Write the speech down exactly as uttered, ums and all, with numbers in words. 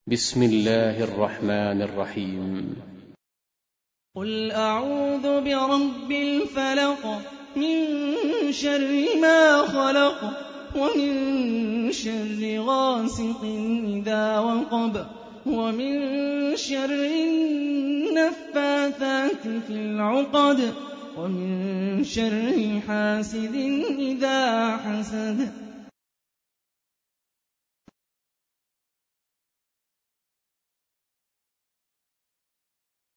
بسم الله الرحمن الرحيم. قل أعوذ برب الفلق من شر ما خلق ومن شر غاسق إذا وقب ومن شر النفاثات في العقد ومن شر حاسد إذا حسد